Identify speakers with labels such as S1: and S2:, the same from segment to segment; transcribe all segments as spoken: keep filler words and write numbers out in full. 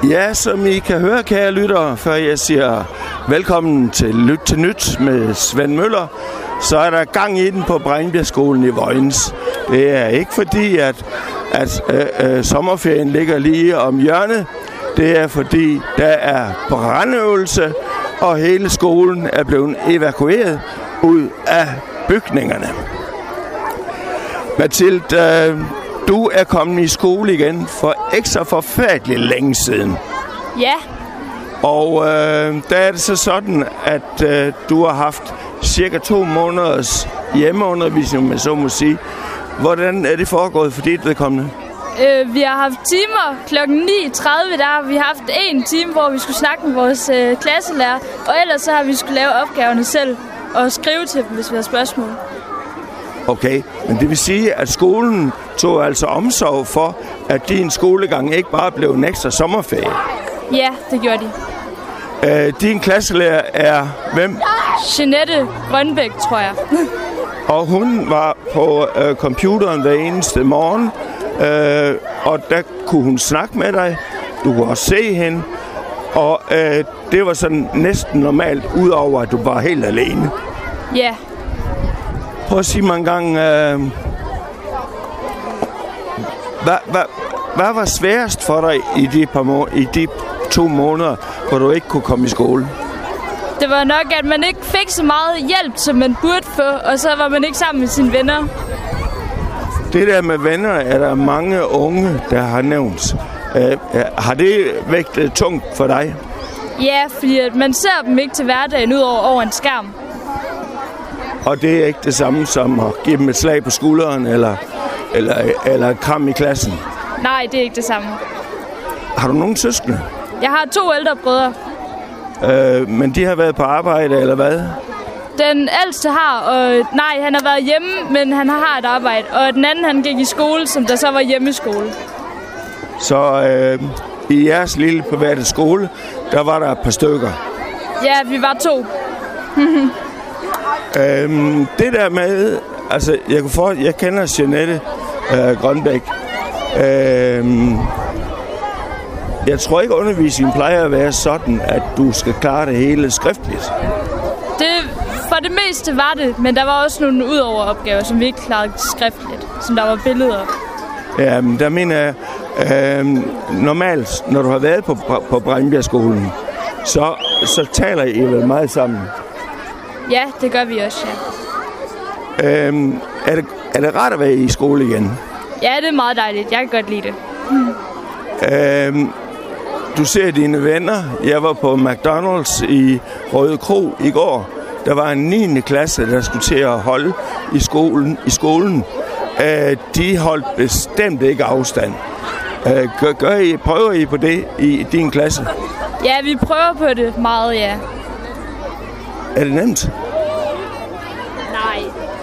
S1: Ja, som I kan høre, kære lyttere, før jeg siger velkommen til Lyt til Nyt med Svend Møller, så er der gang i den på Brejnbjergskolen i Vojens. Det er ikke fordi, at, at øh, øh, sommerferien ligger lige om hjørnet. Det er fordi, der er brandøvelse, og hele skolen er blevet evakueret ud af bygningerne. Mathilde, du er kommet i skole igen for ikke så forfærdeligt længe siden.
S2: Ja.
S1: Og øh, der er det så sådan, at øh, du har haft cirka to måneders hjemmeundervisning, med så må sige. Hvordan er det foregået for dit vedkommende?
S2: Øh, vi har haft timer klokken ni tredive, der har vi haft en time, hvor vi skulle snakke med vores øh, klasselærer. Og ellers så har vi skulle lave opgaverne selv og skrive til dem, hvis vi har spørgsmål.
S1: Okay, men det vil sige, at skolen tog altså omsorg for, at din skolegang ikke bare blev en ekstra sommerferie.
S2: Ja, det gjorde de.
S1: Øh, din klasselærer er hvem?
S2: Jeanette Grønbæk, tror jeg.
S1: Og hun var på øh, computeren hver eneste morgen, øh, og der kunne hun snakke med dig. Du kunne også se hende, og øh, det var sådan næsten normalt, udover at du var helt alene.
S2: Ja.
S1: Prøv at sige mig en gang, øh, hvad, hvad, hvad var sværest for dig i de, par må- i de to måneder, hvor du ikke kunne komme i skole?
S2: Det var nok, at man ikke fik så meget hjælp, som man burde få, og så var man ikke sammen med sine venner.
S1: Det der med venner er der mange unge, der har nævnt. Øh, har det vægtet tungt for dig?
S2: Ja, fordi at man ser dem ikke til hverdagen ud over, over en skærm.
S1: Og det er ikke det samme som at give dem et slag på skulderen, eller, eller, eller et kram i klassen?
S2: Nej, det er ikke det samme.
S1: Har du nogen søskende?
S2: Jeg har to ældre brødre.
S1: Øh, men de har været på arbejde, eller hvad?
S2: Den ældste har, og nej, han har været hjemme, men han har et arbejde. Og den anden, han gik i skole, som der så var hjemmeskole.
S1: Så øh, i jeres lille private skole, der var der et par stykker?
S2: Ja, vi var to.
S1: øhm, det der med, altså, jeg, kunne for, jeg kender Jeanette øh, Grønbæk. Øhm, jeg tror ikke, undervisningen plejer at være sådan, at du skal klare det hele skriftligt.
S2: Det, for det meste var det, men der var også nogle udover opgaver, som vi ikke klarede skriftligt, som der var billeder.
S1: Ja, men der mener jeg, øh, normalt, når du har været på, på Brejnbjergskolen, så, så taler I vel meget sammen?
S2: Ja, det gør vi også, ja.
S1: Øh, er, det, er det rart at være i skole igen?
S2: Ja, det er meget dejligt. Jeg kan godt lide det.
S1: Øh, du ser dine venner. Jeg var på McDonald's i Røde Kro i går. Der var en niende klasse, der skulle til at holde i skolen. I skolen. Øh, de holdt bestemt ikke afstand. Øh, gør, gør I, prøver I på det i din klasse?
S2: Ja, vi prøver på det meget, ja.
S1: Er det nemt?
S2: Nej.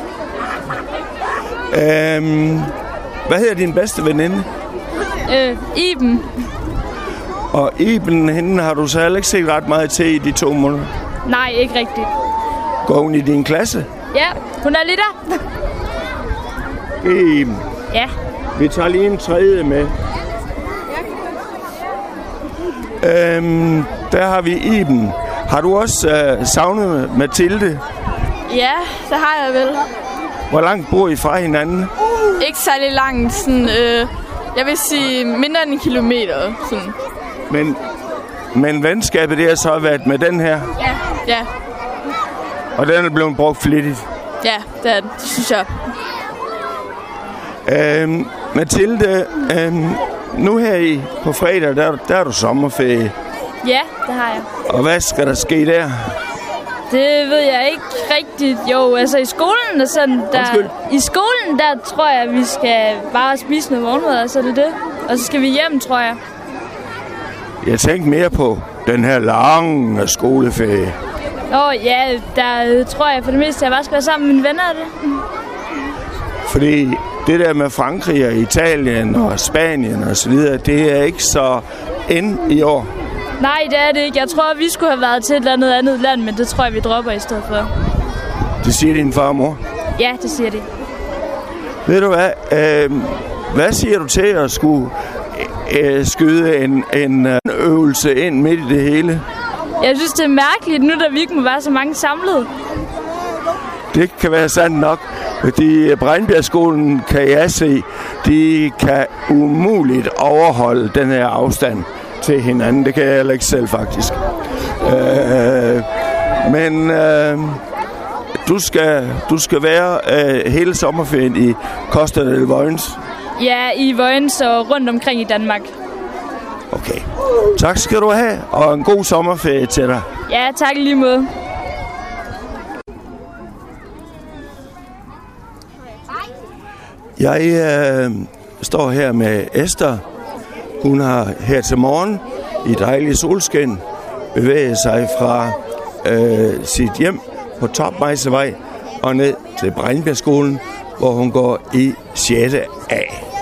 S1: Øh, hvad hedder din bedste veninde?
S2: Øh, Iben.
S1: Og Iben, hende har du så heller ikke set ret meget til i de to måneder?
S2: Nej, ikke rigtigt.
S1: Går hun i din klasse?
S2: Ja, hun er lige der.
S1: Iben.
S2: Ja.
S1: Vi tager lige en tredje med. Øhm, der har vi Iben. Har du også øh, savnet Mathilde?
S3: Ja, det har jeg vel.
S1: Hvor langt bor I fra hinanden?
S3: Ikke særlig langt, sådan, øh, jeg vil sige mindre end en kilometer. Sådan.
S1: Men, men venskabet, det har så været med den her?
S3: Ja. Ja.
S1: Og den er blevet brugt flittigt?
S3: Ja, det er det, det synes jeg.
S1: Øhm, Mathilde, øhm, nu her i på fredag, der, der er du sommerferie.
S2: Ja, det har jeg.
S1: Og hvad skal der ske der?
S2: Det ved jeg ikke rigtigt. Jo, altså i skolen og sådan der...
S1: Undskyld.
S2: I skolen, der tror jeg, at vi skal bare spise noget morgenmad, og så er det det. Og så skal vi hjem, tror jeg.
S1: Jeg tænkte mere på den her lange skoleferie.
S2: Nå ja, der tror jeg for det meste, at jeg bare skal være sammen med mine venner af det.
S1: Fordi det der med Frankrig og Italien og Spanien og så videre, det er ikke så ind i år.
S2: Nej, det er det ikke. Jeg tror, at vi skulle have været til et eller andet andet land, men det tror jeg, vi dropper i stedet for.
S1: Det siger din far og mor?
S2: Ja, det siger de.
S1: Ved du hvad? Øh, hvad siger du til at skulle øh, skyde en, en øh, øvelse ind midt i det hele?
S2: Jeg synes, det er mærkeligt nu, da vi ikke må være så mange samlet.
S1: Det kan være sandt nok, fordi Brejnbjergskolen, kan jeg se, de kan umuligt overholde den her afstand til hinanden. Det kan jeg heller ikke selv, faktisk. Øh, men øh, du, skal, du skal være øh, hele sommerferien i Costa del Vojens.
S2: Ja, i Vojens og rundt omkring i Danmark.
S1: Okay. Tak skal du have, og en god sommerferie til dig.
S2: Ja, tak lige måde.
S1: Jeg øh, står her med Esther. Hun har her til morgen i dejlig solskin bevæget sig fra øh, sit hjem på Topmejsevej og ned til Brejnbjergskolen, hvor hun går i sjette A.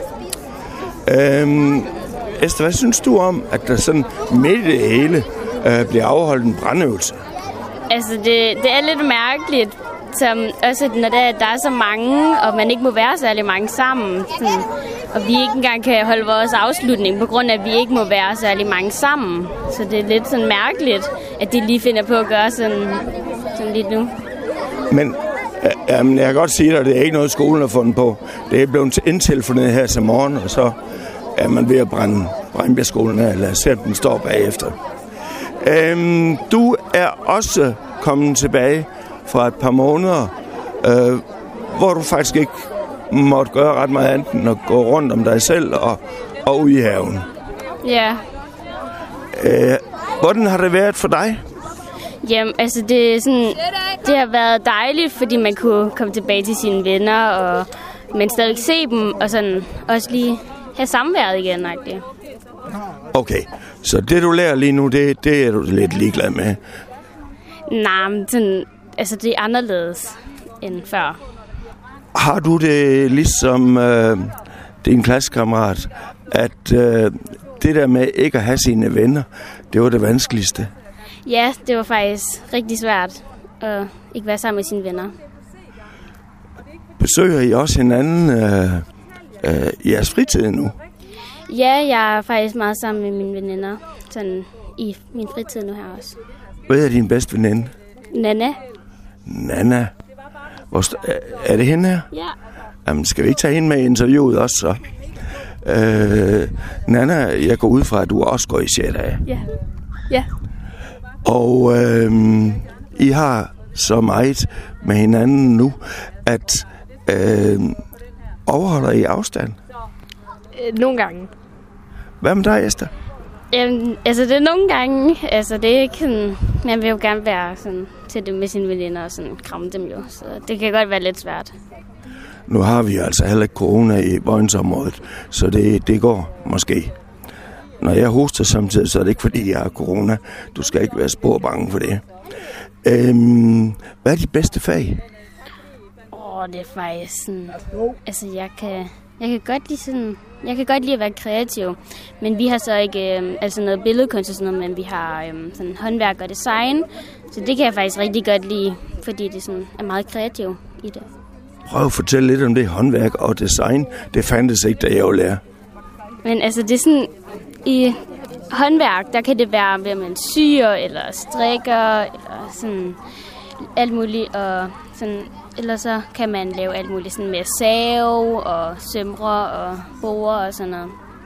S1: Øhm, Esther, hvad synes du om, at der sådan midt i det hele øh, bliver afholdt en brandøvelse?
S4: Altså, det, det er lidt mærkeligt, som også når der, der er så mange, og man ikke må være særlig mange sammen, sådan, og vi ikke engang kan holde vores afslutning, på grund af, at vi ikke må være særlig mange sammen. Så det er lidt sådan mærkeligt, at de lige finder på at gøre sådan, sådan lidt nu.
S1: Men jamen, jeg kan godt sige dig, at det er ikke noget, skolen har fundet på. Det er blevet indtilfundet her til morgen, og så er man ved at brænde Brejnbjergskolen af, eller sætte den står bagefter. Øhm, du er også kommet tilbage fra et par måneder, øh, hvor du faktisk ikke måtte gøre ret meget andet end at gå rundt om dig selv og, og ud i haven.
S4: Ja.
S1: Øh, hvordan har det været for dig?
S4: Jamen, altså det, er sådan, det har været dejligt, fordi man kunne komme tilbage til sine venner, og men stadig se dem, og sådan også lige have samværet igen. Ikke?
S1: Okay, så det du lærer lige nu, det, det er du lidt ligeglad med?
S4: Nej, men sådan, altså det er anderledes end før.
S1: Har du det ligesom øh, din klassekammerat, at øh, det der med ikke at have sine venner, det var det vanskeligste?
S4: Ja, det var faktisk rigtig svært at ikke være sammen med sine venner.
S1: Besøger I også hinanden øh, øh, i jeres fritid nu?
S4: Ja, jeg er faktisk meget sammen med mine veninder, sådan i min fritid nu her også.
S1: Hvad er din bedste veninde?
S4: Nana.
S1: Nana. Hvor st- er det hende her?
S4: Ja.
S1: Jamen, skal vi ikke tage hende med i interviewet også så? Øh, Nana, jeg går ud fra, at du også går i sjette A.
S2: Ja. Ja.
S1: Og øh, I har så meget med hinanden nu, at øh, overholder I afstand?
S5: Nogle gange.
S1: Hvad med dig, Esther?
S4: Jamen, altså det er nogle gange, altså det er ikke sådan, man vil jo gerne være sådan til det med sine veninder og sådan kramme dem jo, så det kan godt være lidt svært.
S1: Nu har vi altså heller ikke corona i Vojensområdet, så det, det går måske. Når jeg hoster samtidig, så er det ikke fordi, jeg har corona. Du skal ikke være spor bange for det. Øhm, hvad er dit bedste fag?
S4: Åh, oh, det er faktisk sådan, altså jeg kan, jeg kan godt lide sådan, jeg kan godt lide at være kreativ, men vi har så ikke øh, altså noget billedkunst og sådan noget, men vi har øh, sådan håndværk og design, så det kan jeg faktisk rigtig godt lide, fordi det sådan er meget kreativ i det.
S1: Prøv at fortælle lidt om det håndværk og design. Det fandtes ikke, da jeg var lærer.
S4: Men altså det er sådan, i håndværk, der kan det være, ved man syr eller strikker eller sådan alt muligt, og sådan, eller så kan man lave alt muligt sådan med save og sømre og borer og sådan noget.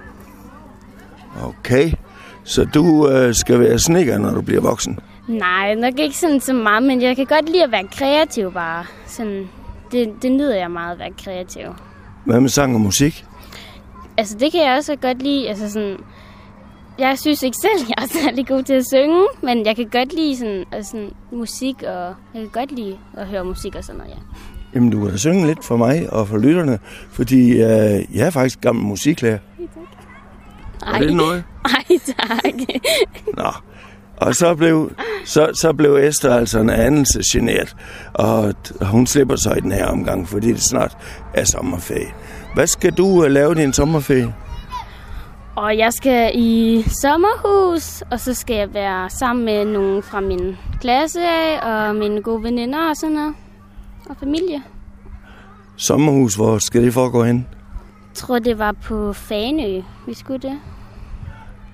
S1: Okay, så du øh, skal være snedker, når du bliver voksen?
S4: Nej, nok ikke sådan så meget, men jeg kan godt lide at være kreativ bare. Sådan, det, det nyder jeg meget at være kreativ.
S1: Hvad med sang og musik?
S4: Altså det kan jeg også godt lide, altså sådan, jeg synes ikke selv, jeg er særlig god til at synge, men jeg kan godt lide sådan, altså sådan, musik, og jeg kan godt lide at høre musik og sådan noget, ja.
S1: Jamen, du kan da synge lidt for mig og for lytterne, fordi øh, jeg er faktisk gammel musiklærer.
S4: Ej,
S1: er det noget?
S4: Nej, tak.
S1: Nå, og så blev, så, så blev Esther altså en anelse genert, og hun slipper så i den her omgang, fordi det snart er sommerferie. Hvad skal du uh, lave din sommerferie?
S4: Og jeg skal i sommerhus, og så skal jeg være sammen med nogen fra min klasse og mine gode veninder og sådan noget. Og familie.
S1: Sommerhus, hvor skal det foregå hen?
S4: Jeg tror, det var på Fanø, vi skulle det.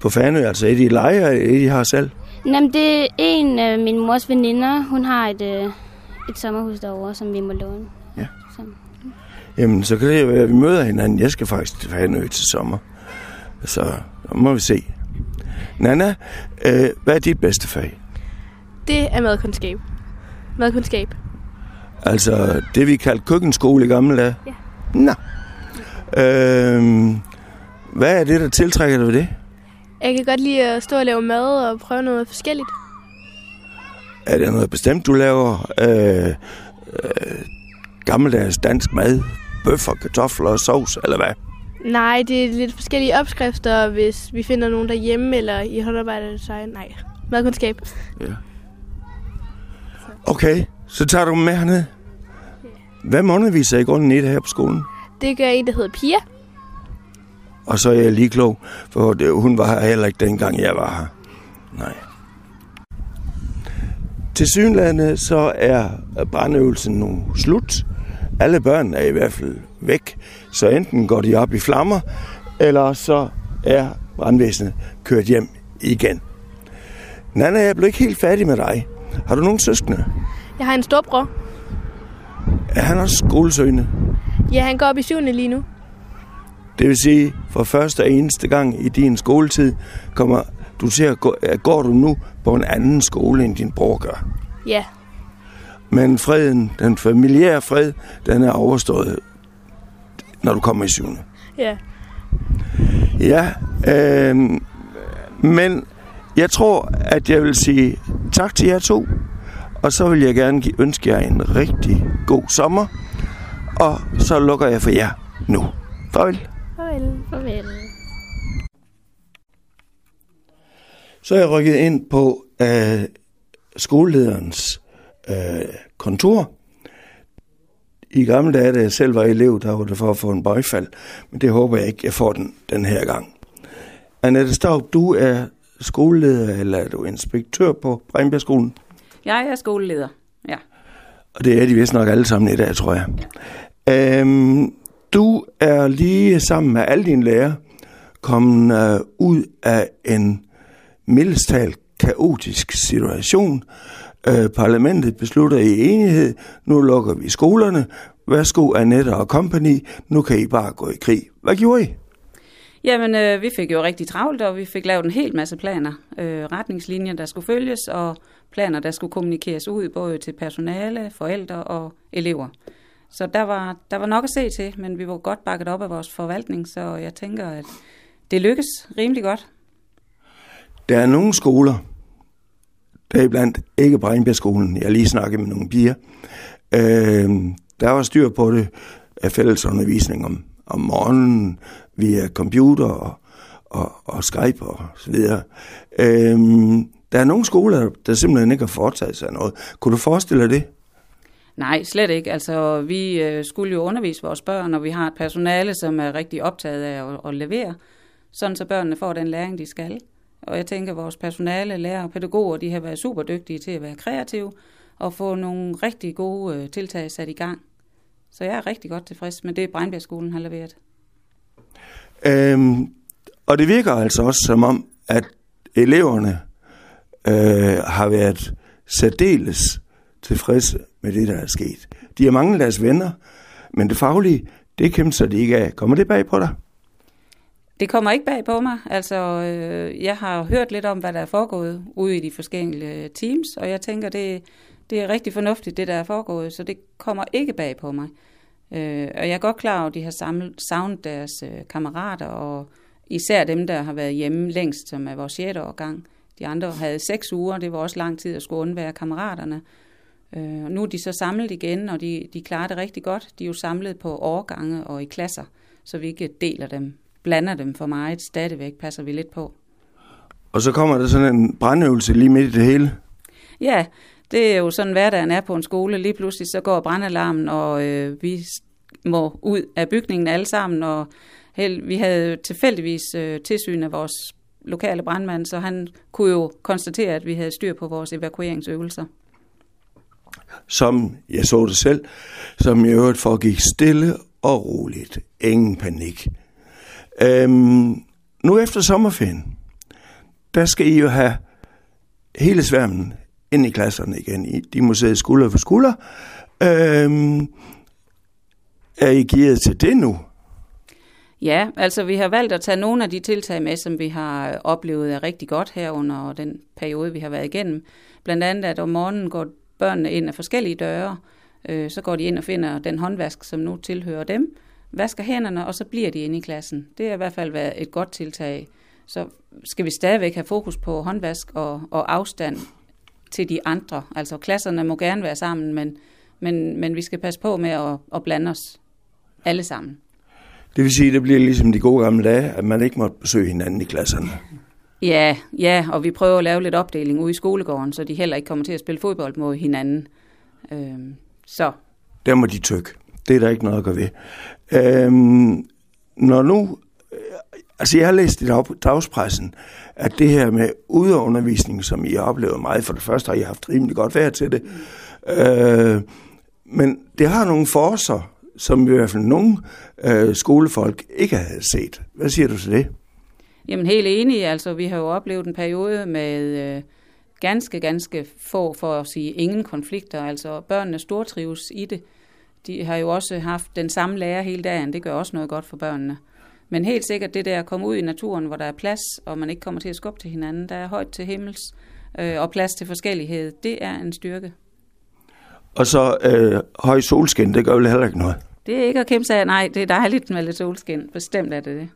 S1: på Fanø? Altså, er de lejer, eller er de har selv?
S4: Jamen, det er en af min mors veninder. Hun har et, et sommerhus derovre, som vi må låne.
S1: Ja.
S4: Så.
S1: Jamen, så kan det jo være, at vi møder hinanden. Jeg skal faktisk til Fanø til sommer. Så må vi se. Nana, øh, hvad er dit bedste fag?
S5: Det er madkundskab. Madkundskab.
S1: Altså, det vi kaldte køkkenskole i gamle dage?
S5: Ja.
S1: Nå. Øh, hvad er det, der tiltrækker dig ved det?
S5: Jeg kan godt lide at stå og lave mad og prøve noget forskelligt.
S1: Er det noget bestemt, du laver? Øh, øh, gammeldags dansk mad? Bøffer, kartofler og sovs, eller hvad?
S5: Nej, det er lidt forskellige opskrifter, hvis vi finder nogen derhjemme eller i håndarbejde. Så nej, madkundskab.
S1: Ja. Okay, så tager du dem med herned. Hvem underviser i grunden i det her på skolen?
S5: Det gør en, der hedder Pia.
S1: Og så er jeg lige klog, for det, hun var her heller ikke dengang, jeg var her. Nej. Tilsyneladende så er brandøvelsen nu slut. Alle børn er i hvert fald væk, så enten går de op i flammer, eller så er brandvæsenet kørt hjem igen. Nana, jeg blev ikke helt færdig med dig. Har du nogen søskende?
S5: Jeg har en storbror.
S1: Er han også skolesøgende?
S5: Ja, han går op i syvende lige nu.
S1: Det vil sige, for første og eneste gang i din skoletid, kommer du til at gå, går du nu på en anden skole, end din bror gør.
S5: Ja.
S1: Men freden, den familiære fred, den er overstået, når du kommer i syvende.
S5: Ja.
S1: Ja, øh, men jeg tror, at jeg vil sige tak til jer to, og så vil jeg gerne ønske jer en rigtig god sommer, og så lukker jeg for jer nu. Farvel.
S5: Farvel.
S4: Farvel.
S1: Så er jeg rykket ind på øh, skolelederens øh, kontor. I gamle dage, da jeg selv var elev, der var det for at få en bøjfald, men det håber jeg ikke, jeg får den, den her gang. Annette Staub, du er skoleleder, eller er du inspektør på Breinbjergskolen?
S6: Jeg er skoleleder, ja.
S1: Og det er de vist nok alle sammen i dag, tror jeg. Ja. Øhm, du er lige sammen med alle dine lærere kommet uh, ud af en mildest talt kaotisk situation. Uh, parlamentet beslutter i enighed, nu lukker vi skolerne. Værsgo, Annette og company, nu kan I bare gå i krig. Hvad gjorde I?
S6: Jamen, øh, vi fik jo rigtig travlt, og vi fik lavet en hel masse planer. Øh, retningslinjer, der skulle følges, og planer, der skulle kommunikeres ud, både til personale, forældre og elever. Så der var, der var nok at se til, men vi var godt bakket op af vores forvaltning, så jeg tænker, at det lykkes rimelig godt.
S1: Der er nogle skoler, der er blandt ikke Breinbjergskolen, jeg har lige snakket med nogle piger, øh, der var styr på det af fællesundervisning om, om morgenen via computer og, og, og Skype og så videre. Øh, der er nogle skoler, der simpelthen ikke har foretaget sig noget. Kunne du forestille dig det?
S6: Nej, slet ikke. Altså, vi øh, skulle jo undervise vores børn, og vi har et personale, som er rigtig optaget af at, at levere, sådan så børnene får den læring, de skal. Og jeg tænker, at vores personale, lærere og pædagoger, de har været super dygtige til at være kreative og få nogle rigtig gode øh, tiltag sat i gang. Så jeg er rigtig godt tilfreds med det, Breinbjergskolen har leveret.
S1: Øhm, og det virker altså også som om, at eleverne øh, har været særdeles tilfredse med det, der er sket. De har manglet deres venner, men det faglige, det kæmper sig de ikke af. Kommer det bag på dig?
S6: Det kommer ikke bag på mig. Altså, øh, jeg har hørt lidt om, hvad der er foregået ude i de forskellige teams, og jeg tænker, det, det er rigtig fornuftigt, det der er foregået, så det kommer ikke bag på mig. Øh, og jeg er godt klar over, at de har samlet, savnet deres øh, kammerater, og især dem, der har været hjemme længst, som er vores sjette årgang. De andre havde seks uger, det var også lang tid at skulle undvære kammeraterne. Øh, nu er de så samlet igen, og de, de klarer det rigtig godt. De er jo samlet på årgange og i klasser, så vi ikke deler dem, blander dem for meget. Stadigvæk passer vi lidt på.
S1: Og så kommer der sådan en brandøvelse lige midt i det hele?
S6: Ja, det er jo sådan, hverdagen er på en skole. Lige pludselig så går brandalarmen, og øh, vi må ud af bygningen alle sammen. Og held, vi havde tilfældigvis øh, tilsyn af vores lokale brandmand, så han kunne jo konstatere, at vi havde styr på vores evakueringsøvelser.
S1: Som jeg så det selv, som i øvrigt foregik stille og roligt. Ingen panik. Øhm, nu efter sommerferien, der skal I jo have hele sværmen ind i klasserne igen. De må sidde skulder for skulder. Øhm, er I gearet til det nu?
S6: Ja, altså vi har valgt at tage nogle af de tiltag med, som vi har oplevet er rigtig godt her under den periode, vi har været igennem. Blandt andet, at om morgenen går børnene ind af forskellige døre, øh, så går de ind og finder den håndvask, som nu tilhører dem, vasker hænderne, og så bliver de inde i klassen. Det har i hvert fald været et godt tiltag. Så skal vi stadigvæk have fokus på håndvask og, og afstand til de andre. Altså klasserne må gerne være sammen, men, men, men vi skal passe på med at, at blande os alle sammen.
S1: Det vil sige, at det bliver ligesom de gode gamle dage, at man ikke måtte besøge hinanden i klasserne.
S6: Ja, ja, og vi prøver at lave lidt opdeling ude i skolegården, så de heller ikke kommer til at spille fodbold mod hinanden. Øhm, så.
S1: Der må de tykke. Det er der ikke noget at gøre ved. Øhm, når nu, altså jeg har læst i dagspressen, at det her med udeundervisning, som I har oplevet meget, for det første har I haft rimelig godt vejr til det, øh, men det har nogle forser, som i hvert fald nogle øh, skolefolk ikke havde set. Hvad siger du til det?
S6: Jamen helt enig, altså vi har jo oplevet en periode med øh, ganske, ganske få, for at sige ingen konflikter, altså børnene stortrives i det. De har jo også haft den samme lærer hele dagen, det gør også noget godt for børnene. Men helt sikkert det der at komme ud i naturen, hvor der er plads, og man ikke kommer til at skubbe til hinanden, der er højt til himmels, øh, og plads til forskellighed, det er en styrke. Og
S1: så øh, høj solskin, det gør vel heller ikke noget?
S6: Det er ikke at kæmpe sig, nej, det er dejligt med lidt solskin, bestemt er det det.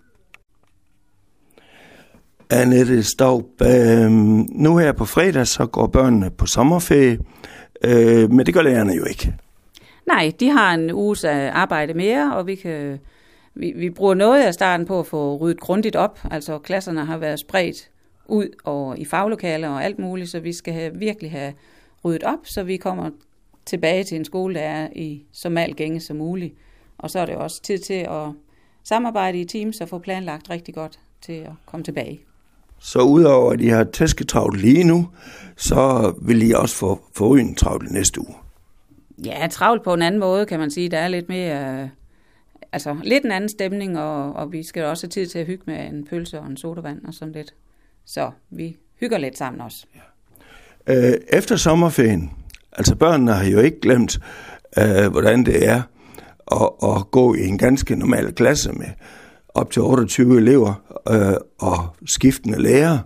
S1: Annette Staub, øh, nu her på fredag, så går børnene på sommerferie, øh, men det gør lærerne jo ikke.
S6: Nej, de har en uges arbejde mere, og vi, kan, vi, vi bruger noget af starten på at få ryddet grundigt op. Altså klasserne har været spredt ud og i faglokaler og alt muligt, så vi skal have, virkelig have ryddet op, så vi kommer tilbage til en skole, der er i så mal gænge som muligt. Og så er det også tid til at samarbejde i teams og få planlagt rigtig godt til at komme tilbage.
S1: Så udover at I har tæsketravlt lige nu, så vil I også få forrygende travlt næste uge?
S6: Ja, travlt på en anden måde, kan man sige. Der er lidt mere, øh, altså lidt en anden stemning, og, og vi skal også have tid til at hygge med en pølse og en sodavand og sådan lidt. Så vi hygger lidt sammen også.
S1: Ja. Øh, efter sommerferien, altså børnene har jo ikke glemt, øh, hvordan det er at, at gå i en ganske normal klasse med op til otteogtyve elever øh, og skiftende lærere.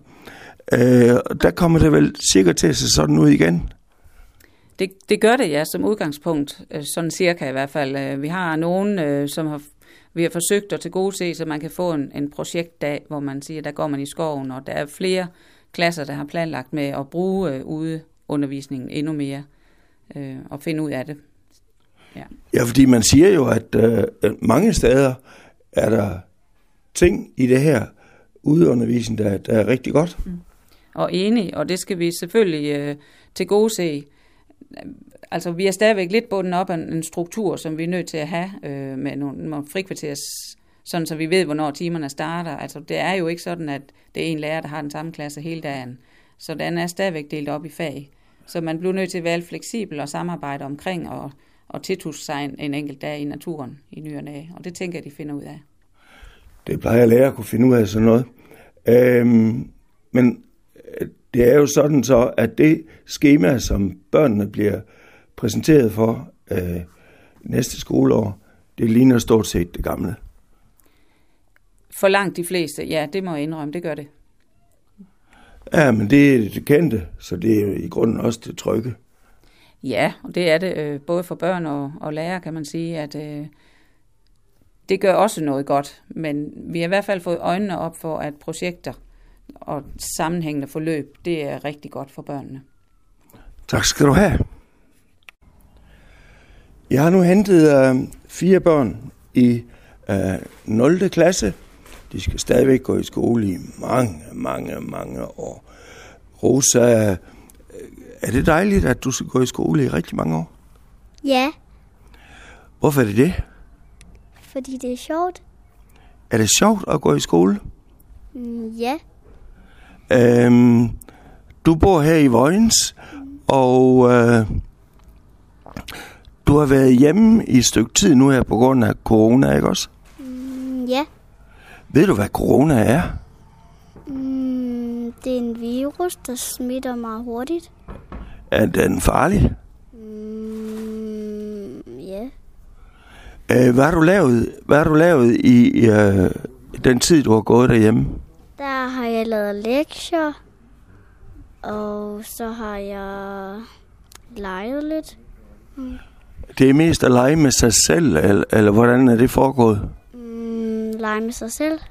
S1: Øh, der kommer det vel sikkert til at se sådan ud igen?
S6: Det, det gør det, ja, som udgangspunkt, sådan cirka i hvert fald. Vi har nogen, som har, vi har forsøgt at tilgodese, så man kan få en, en projektdag, hvor man siger, der går man i skoven, og der er flere klasser, der har planlagt med at bruge øh, udeundervisningen endnu mere øh, og finde ud af det. Ja.
S1: Ja, fordi man siger jo, at øh, mange steder er der ting i det her udeundervisning, der, der er rigtig godt. Mm.
S6: Og enig, og det skal vi selvfølgelig øh, tilgodese. Altså, vi er stadigvæk lidt bundet op af en struktur, som vi er nødt til at have øh, med nogle, nogle frikvarters, sådan så vi ved, hvornår timerne starter. Altså, det er jo ikke sådan, at det er en lærer, der har den samme klasse hele dagen. Så den er stadigvæk delt op i fag. Så man bliver nødt til at være fleksibel og samarbejde omkring og, og tiltuske sig en, en enkelt dag i naturen i ny og næ. Og det tænker jeg, de finder ud af.
S1: Det plejer lærer at kunne finde ud af sådan noget. Øhm, men det er jo sådan så, at det skema, som børnene bliver præsenteret for øh, næste skoleår, det ligner stort set det gamle.
S6: For langt de fleste, ja, det må jeg indrømme, det gør det.
S1: Ja, men det er det kendte, så det er jo i grunden også det trygge.
S6: Ja, og det er det øh, både for børn og, og lærere, kan man sige, at øh, det gør også noget godt. Men vi har i hvert fald fået øjnene op for, at projekter og sammenhængende forløb, det er rigtig godt for børnene.
S1: Tak skal du have. Jeg har nu hentet øh, fire børn i øh, nul klasse. De skal stadigvæk gå i skole i mange, mange, mange år. Rosa, er det dejligt, at du skal gå i skole i rigtig mange år?
S7: Ja.
S1: Hvorfor er det det?
S7: Fordi det er sjovt.
S1: Er det sjovt at gå i skole?
S7: Mm, ja.
S1: Øhm, du bor her i Vojens, og øh, du har været hjemme i et stykke tid nu her på grund af corona, ikke også?
S7: Mm, ja.
S1: Ved du, hvad corona er?
S7: Mm, Det er en virus, der smitter meget hurtigt.
S1: Er den farlig?
S7: Mm, ja.
S1: Øh, hvad har du lavet, hvad har du lavet i øh, den tid, du har gået derhjemme?
S7: Der har jeg lavet lektier, og så har jeg leget lidt. Mm.
S1: Det er mest at lege med sig selv, eller, eller hvordan er det foregået?
S7: Mm, lege med sig selv.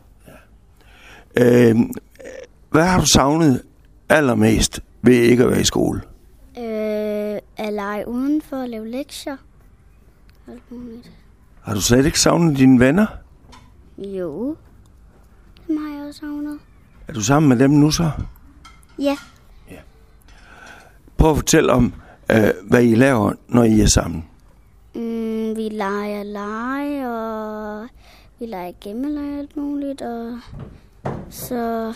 S1: Øh, hvad har du savnet allermest ved ikke at være i skole?
S7: Øh, at lege udenfor og lave lektier. Alt muligt.
S1: Har du slet ikke savnet dine venner?
S7: Jo, dem har jeg også savnet.
S1: Er du sammen med dem nu så?
S7: Ja.
S1: Prøv at fortælle om, øh, hvad I laver, når I er sammen.
S7: Mm, vi leger lege, og vi leger gemmeleje og alt muligt, og så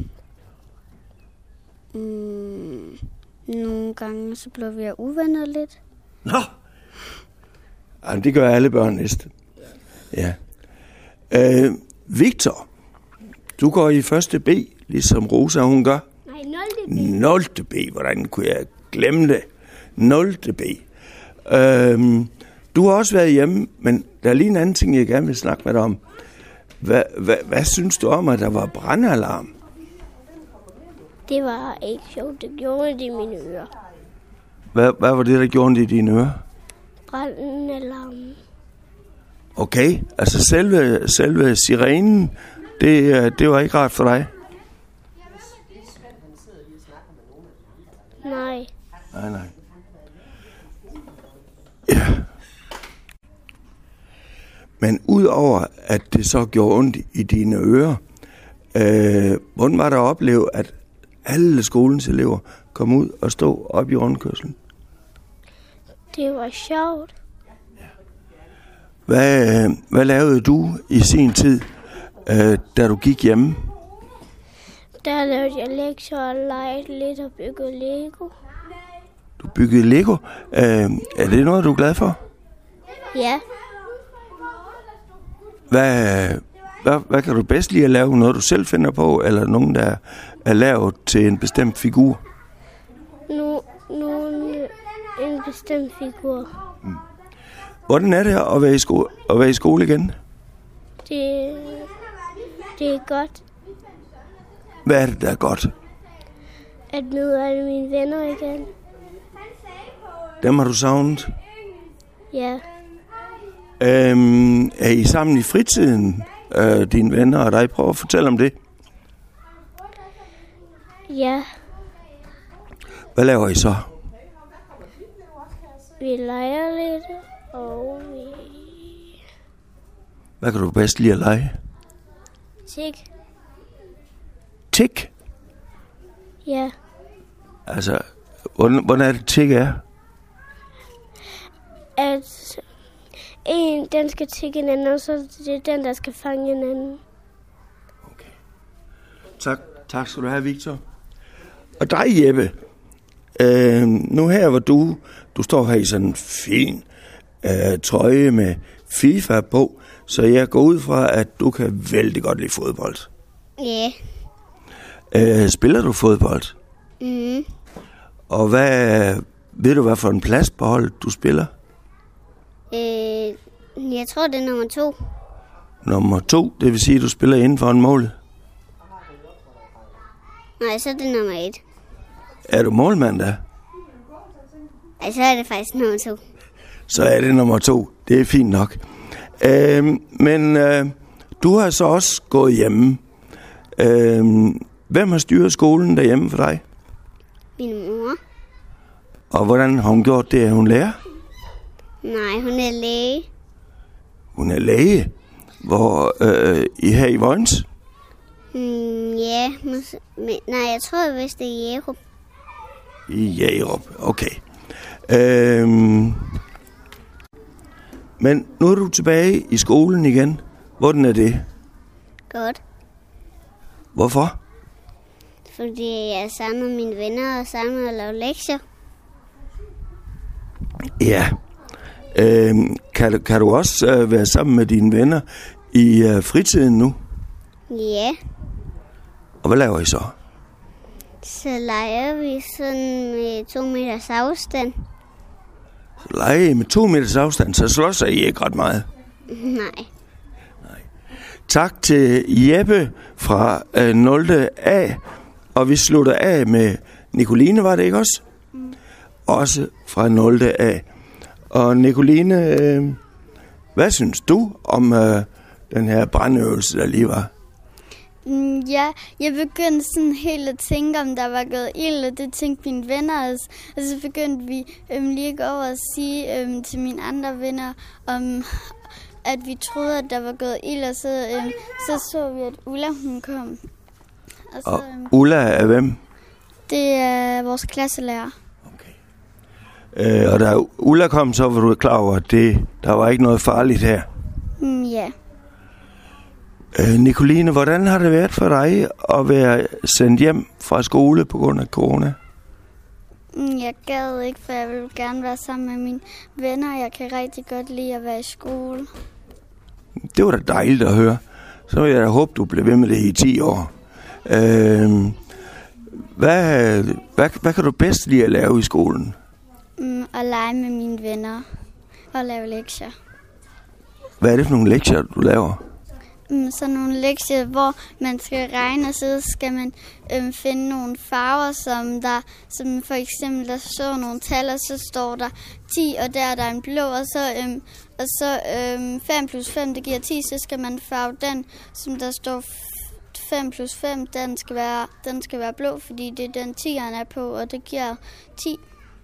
S7: mm, nogle gange så bliver vi uvenner lidt.
S1: Nå! Ej, det gør alle børn næsten. Ja. Øh, Victor, du går i første B, ligesom Rosa hun gør.
S7: Nej, nul.
S1: nul B, hvordan kunne jeg glemme det? nul B. Øhm, du har også været hjemme, men der er lige en anden ting, jeg gerne vil snakke med dig om. Hvad, hvad, hvad synes du om, at der var brandalarm?
S7: Det var ikke sjovt. Det gjorde det i mine ører.
S1: Hvad, hvad var det, der gjorde det i dine ører?
S7: Brandalarm.
S1: Okay, altså selve, selve sirenen, det, det var ikke rart for dig?
S7: Nej.
S1: Nej, nej. Ja. Men udover at det så gjorde ondt i dine ører, øh, hvordan var der at opleve, at alle skolens elever kom ud og stod op i rundkørslen?
S7: Det var sjovt.
S1: Hvad, hvad lavede du i sin tid, øh, da du gik hjemme?
S7: Der lavede jeg lektier og legede lidt og byggede Lego.
S1: Du byggede Lego. Øh, er det noget, du er glad for?
S7: Ja.
S1: Hvad, hvad, hvad kan du bedst lide at lave? Noget, du selv finder på, eller nogen, der er lavet til en bestemt figur?
S7: Nu, nu en bestemt figur.
S1: Mm. Hvordan er det at være i skole, at være i skole igen?
S7: Det, det er godt.
S1: Hvad er det, der er godt?
S7: At møde alle mine venner igen.
S1: Dem har du savnet?
S7: Ja.
S1: Øhm, er I sammen i fritiden, øh, dine venner og dig? Prøv at fortælle om det.
S7: Ja.
S1: Hvad laver I så?
S7: Vi leger lidt, og vi...
S1: Hvad kan du bedst lide at lege?
S7: Tik.
S1: Tik?
S7: Ja.
S1: Altså, hvordan, hvordan er det tik er?
S7: At en, den skal tikke en anden, og så er det den, der skal fange en anden.
S1: Okay. Tak, tak skal du have, Victor. Og dig, Jeppe. Øh, nu her, hvor du, du står her i sådan en fin øh, trøje med FIFA på, så jeg går ud fra, at du kan vældig godt lide fodbold.
S7: Ja.
S1: Øh, spiller du fodbold?
S7: Mhm.
S1: Og hvad, ved du, hvad for en plads på holdet du spiller?
S7: Øh, jeg tror, det er nummer to.
S1: Nummer to, det vil sige, at du spiller inden for en mål.
S7: Nej, så er det nummer et.
S1: Er du målmand da?
S7: Ej, så er det faktisk nummer to.
S1: Så er det nummer to. Det er fint nok. Øh, men øh, du har så også gået hjemme. Øh, hvem har styret skolen derhjemme for dig?
S7: Min mor.
S1: Og hvordan har hun gjort det? Er hun lærer?
S7: Nej, hun er læge.
S1: Hun er læge? Hvor øh, I her i Vojens?
S7: Mm, ja, mås- men, nej, jeg tror vist det er Jerup.
S1: I Jerup, okay. Øhm, men nu er du tilbage i skolen igen. Hvordan er det?
S7: Godt.
S1: Hvorfor?
S7: Fordi jeg er sammen med mine venner og sammen og laver lektier.
S1: Ja. Øhm, kan, du, kan du også øh, være sammen med dine venner i øh, fritiden nu?
S7: Ja.
S1: Og hvad laver I så?
S7: Så leger vi sådan med to meters afstand.
S1: Så leger I med to meters afstand, så slås I ikke ret meget?
S7: Nej.
S1: Tak til Jeppe fra øh, nul A, og vi slutter af med Nicoline, var det ikke også? Mm. Også fra nul A. Og Nicoline, øh, hvad synes du om øh, den her brandøvelse, der lige var?
S7: Mm, ja, jeg begyndte sådan helt at tænke, om der var gået ild, og det tænkte mine venner også. Og så begyndte vi øhm, lige at gå over og sige øhm, til mine andre venner, om, at vi troede, at der var gået ild, og så, øhm, så så vi, at Ulla hun kom. Og, så,
S1: og
S7: øhm,
S1: Ulla er hvem?
S7: Det er vores klasselærer.
S1: Okay. Øh, og da Ulla kom, så var du klar over, at det, der var ikke noget farligt her?
S7: Mm, ja.
S1: Øh, Nicoline, hvordan har det været for dig at være sendt hjem fra skole på grund af corona?
S7: Mm, jeg gad ikke, for jeg ville gerne være sammen med mine venner. Jeg kan rigtig godt lide at være i skole.
S1: Det var da dejligt at høre. Så vil jeg da håbe, du bliver ved med det i ti år. Øh, hvad, hvad, hvad kan du bedst lide at lave i skolen?
S7: Mm, at lege med mine venner og lave lektier.
S1: Hvad er det for nogle lektier, du laver?
S7: Mm, sådan nogle lektier, hvor man skal regne, og så skal man øhm, finde nogle farver, som der, som for eksempel der står nogle tal, og så står der ti, og der er der en blå, og så, øhm, og så øhm, fem plus fem, det giver ti, så skal man farve den, som der står fem plus fem, den skal være, den skal være blå, fordi det er den tieren er på, og det giver ti.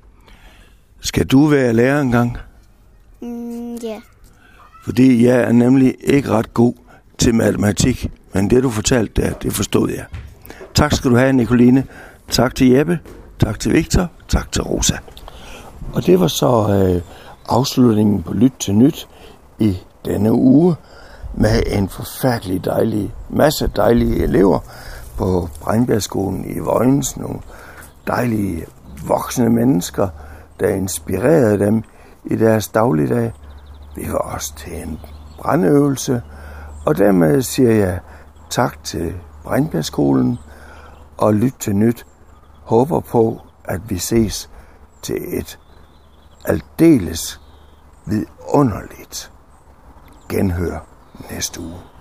S1: Skal du være lærer engang?
S7: Mm, ja. Yeah.
S1: Fordi jeg er nemlig ikke ret god til matematik, men det du fortalte der, det forstod jeg. Tak skal du have, Nicoline. Tak til Jeppe, tak til Victor, tak til Rosa. Og det var så øh, afslutningen på Lyt til Nyt i denne uge med en forfærdelig dejlig, masse dejlige elever på Brejnbjergskolen i Vojens. Nogle dejlige voksne mennesker, der inspirerede dem i deres dagligdag. Vi var også til en brandøvelse, og dermed siger jeg tak til Brejnbjergskolen og Lyt til Nyt. Håber på, at vi ses til et aldeles vidunderligt genhør næste uge.